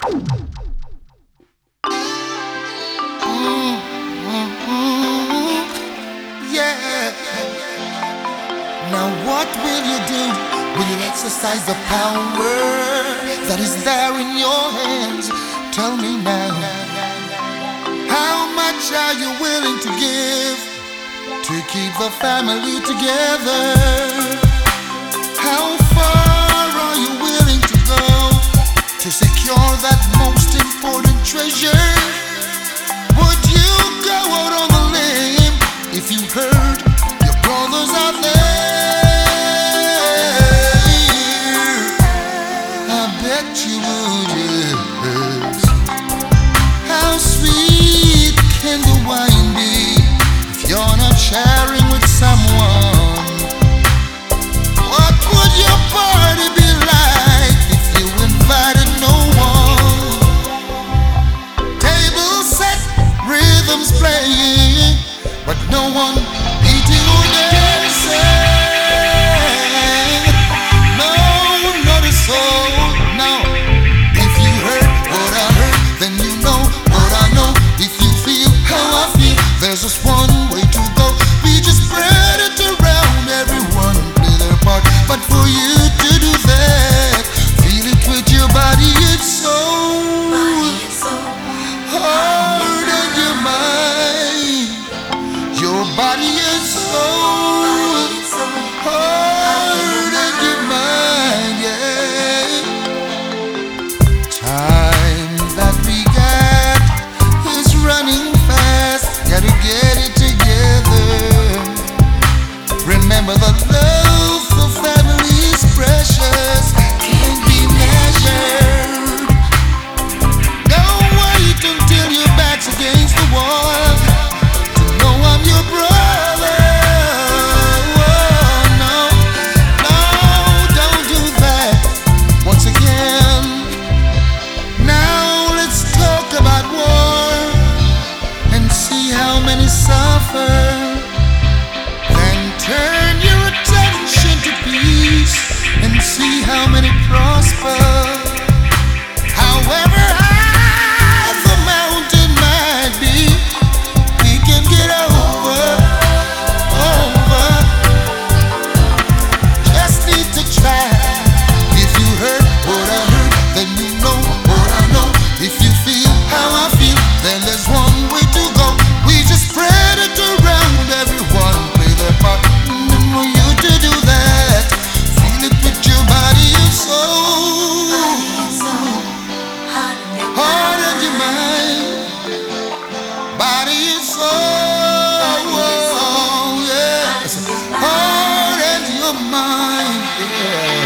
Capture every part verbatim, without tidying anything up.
Mm, mm, mm, yeah. Now what will you do? Will you exercise the power that is there in your hands? Tell me now. How much are you willing to give to keep the family together? How far are you willing to go to secure that most important treasure? Would you go out on the limb if you heard your brothers out there? I bet you would, yes. How sweet can the wine be if you're not sharing with someone? What would your party be like if you invited no one? Table set, rhythms playing, but no one eating or dancing. No, not a soul, no. If you heard what I heard, then you know what I know. If you feel how I feel, there's just one way to go. We just spread it around, everyone play their part. But for you to do that, feel it with your body and soul, heart and your mind. Your body and soul, heart and your mind, yeah. Time that we got is running fast. Gotta get it together. Remember that love for family is precious, can't be measured. Don't wait until your back's against the wall to know I'm your brother. Oh, no, no, don't do that once again. Now let's talk about war and see how many suffer. Then turn your attention to peace and see how many prosper. However high the mountain might be, we can get over, over. Just need to try. If you heard what I heard, then you know what I know. If you feel how I feel, then there's one way to go. We just spread it around, everyone play their part. And for you to do that, feel it with your body and soul, heart and your mind, body and soul, yes, heart and your mind, yeah.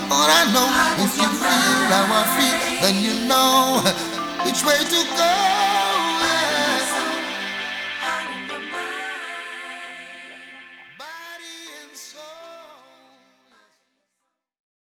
If you feel how I feel, then you know which way to go.